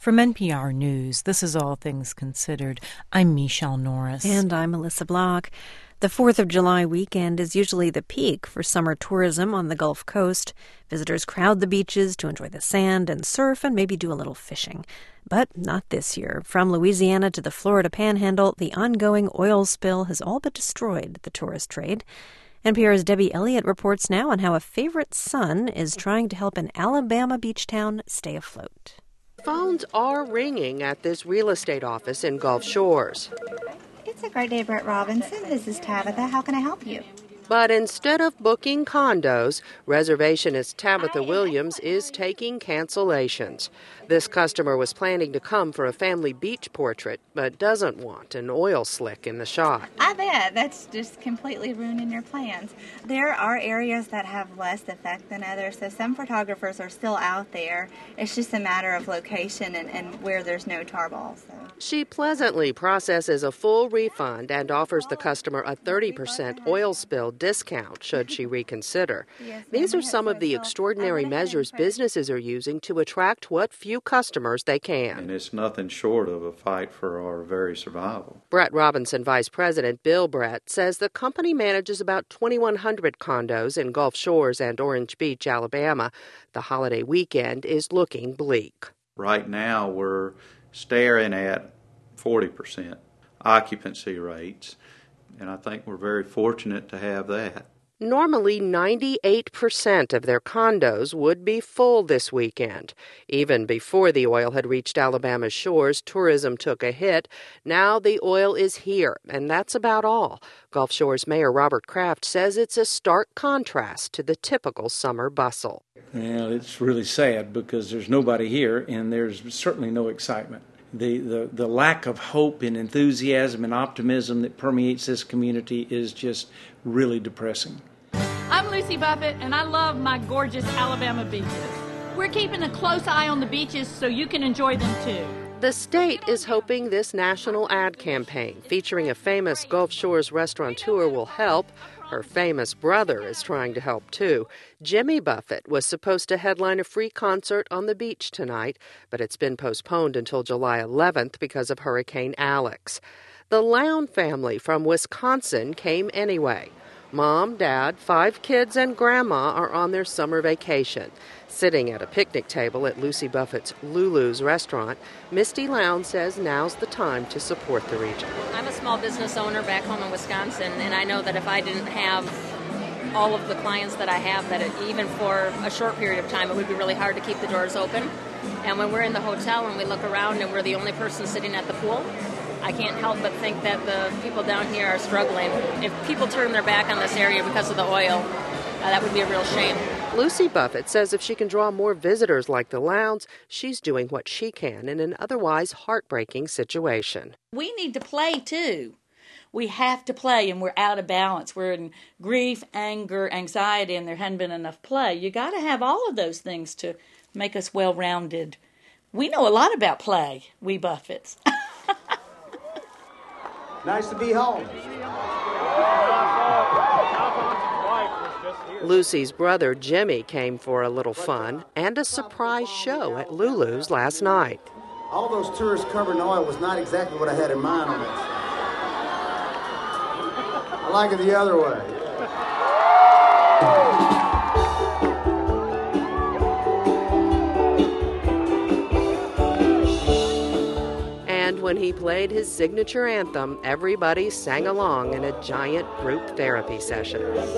From NPR News, this is All Things Considered. I'm Michelle Norris. And I'm Melissa Block. The 4th of July weekend is usually the peak for summer tourism on the Gulf Coast. Visitors crowd the beaches to enjoy the sand and surf and maybe do a little fishing. But not this year. From Louisiana to the Florida Panhandle, the ongoing oil spill has all but destroyed the tourist trade. NPR's Debbie Elliott reports now on how a favorite son is trying to help an Alabama beach town stay afloat. Phones are ringing at this real estate office in Gulf Shores. It's a great day, Brett Robinson. This is Tabitha. How can I help you? But instead of booking condos, reservationist Tabitha Williams is taking cancellations. This customer was planning to come for a family beach portrait, but doesn't want an oil slick in the shot. I bet. That's just completely ruining your plans. There are areas that have less effect than others, so some photographers are still out there. It's just a matter of location and where there's no tar balls. So. She pleasantly processes a full refund and offers the customer a 30% oil spill discount should she reconsider. These are some of the extraordinary measures businesses are using to attract what few customers they can. And it's nothing short of a fight for our very survival. Brett Robinson Vice President Bill Brett says the company manages about 2,100 condos in Gulf Shores and Orange Beach, Alabama. The holiday weekend is looking bleak. Right now we're staring at 40% occupancy rates, and I think we're very fortunate to have that. Normally, 98% of their condos would be full this weekend. Even before the oil had reached Alabama's shores, tourism took a hit. Now the oil is here, and that's about all. Gulf Shores Mayor Robert Kraft says it's a stark contrast to the typical summer bustle. Well, it's really sad because there's nobody here, and there's certainly no excitement. The lack of hope and enthusiasm and optimism that permeates this community is just really depressing. I'm Lucy Buffett, and I love my gorgeous Alabama beaches. We're keeping a close eye on the beaches so you can enjoy them too. The state is hoping this national ad campaign featuring a famous Gulf Shores restaurateur will help. Her famous brother is trying to help, too. Jimmy Buffett was supposed to headline a free concert on the beach tonight, but it's been postponed until July 11th because of Hurricane Alex. The Lown family from Wisconsin came anyway. Mom, Dad, 5 kids, and Grandma are on their summer vacation. Sitting at a picnic table at Lucy Buffett's Lulu's restaurant, Misty Lown says now's the time to support the region. I'm a small business owner back home in Wisconsin, and I know that if I didn't have all of the clients that I have, that even for a short period of time, it would be really hard to keep the doors open. And when we're in the hotel and we look around and we're the only person sitting at the pool, I can't help but think that the people down here are struggling. If people turn their back on this area because of the oil, that would be a real shame. Lucy Buffett says if she can draw more visitors like the Lowns, she's doing what she can in an otherwise heartbreaking situation. We need to play, too. We have to play, and we're out of balance. We're in grief, anger, anxiety, and there hadn't been enough play. You got to have all of those things to make us well-rounded. We know a lot about play, we Buffetts. Nice to be home. Lucy's brother Jimmy came for a little fun and a surprise show at Lulu's last night. All those tourists covered in oil was not exactly what I had in mind on this. I like it the other way. And when he played his signature anthem, everybody sang along in a giant group therapy session.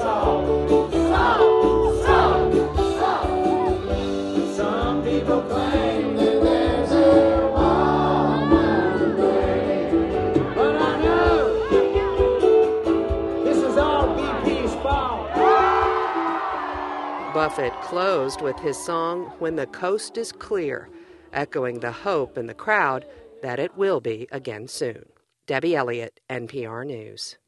Some people claim that there's a woman grave, but I know this is all BP's fault. Buffett closed with his song, "When the Coast is Clear," echoing the hope in the crowd that it will be again soon. Debbie Elliott, NPR News.